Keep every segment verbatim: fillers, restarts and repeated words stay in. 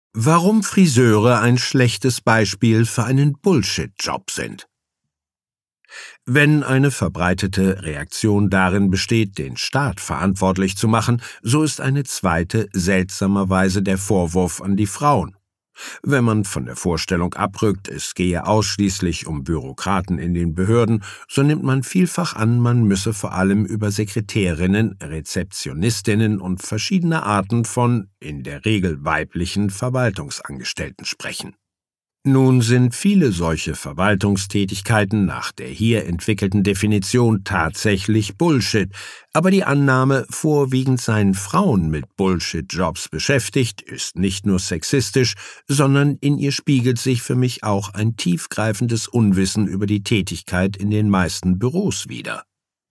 Warum Friseure ein schlechtes Beispiel für einen Bullshit-Job sind. Wenn eine verbreitete Reaktion darin besteht, den Staat verantwortlich zu machen, so ist eine zweite seltsamerweise der Vorwurf an die Frauen. Wenn man von der Vorstellung abrückt, es gehe ausschließlich um Bürokraten in den Behörden, so nimmt man vielfach an, man müsse vor allem über Sekretärinnen, Rezeptionistinnen und verschiedene Arten von, in der Regel weiblichen, Verwaltungsangestellten sprechen. Nun sind viele solche Verwaltungstätigkeiten nach der hier entwickelten Definition tatsächlich Bullshit, aber die Annahme, vorwiegend seien Frauen mit Bullshit-Jobs beschäftigt, ist nicht nur sexistisch, sondern in ihr spiegelt sich für mich auch ein tiefgreifendes Unwissen über die Tätigkeit in den meisten Büros wider.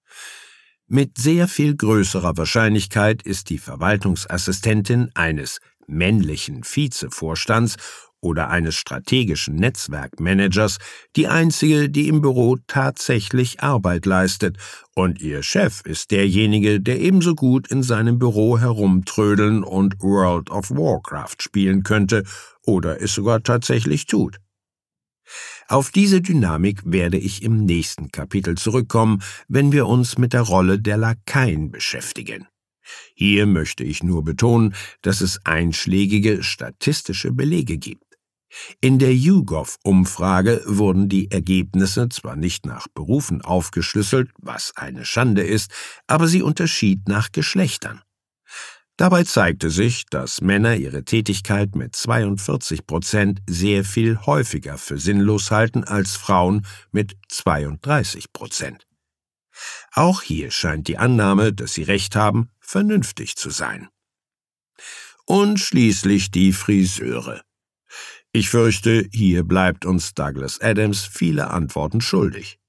Mit sehr viel größerer Wahrscheinlichkeit ist die Verwaltungsassistentin eines männlichen Vizevorstands oder eines strategischen Netzwerkmanagers die einzige, die im Büro tatsächlich Arbeit leistet, und ihr Chef ist derjenige, der ebenso gut in seinem Büro herumtrödeln und World of Warcraft spielen könnte oder es sogar tatsächlich tut. Auf diese Dynamik werde ich im nächsten Kapitel zurückkommen, wenn wir uns mit der Rolle der Lakaien beschäftigen. Hier möchte ich nur betonen, dass es einschlägige statistische Belege gibt. In der YouGov-Umfrage wurden die Ergebnisse zwar nicht nach Berufen aufgeschlüsselt, was eine Schande ist, aber sie unterschied nach Geschlechtern. Dabei zeigte sich, dass Männer ihre Tätigkeit mit zweiundvierzig Prozent sehr viel häufiger für sinnlos halten als Frauen mit zweiunddreißig Prozent. Auch hier scheint die Annahme, dass sie recht haben, vernünftig zu sein. Und schließlich die Friseure. Ich fürchte, hier bleibt uns Douglas Adams viele Antworten schuldig.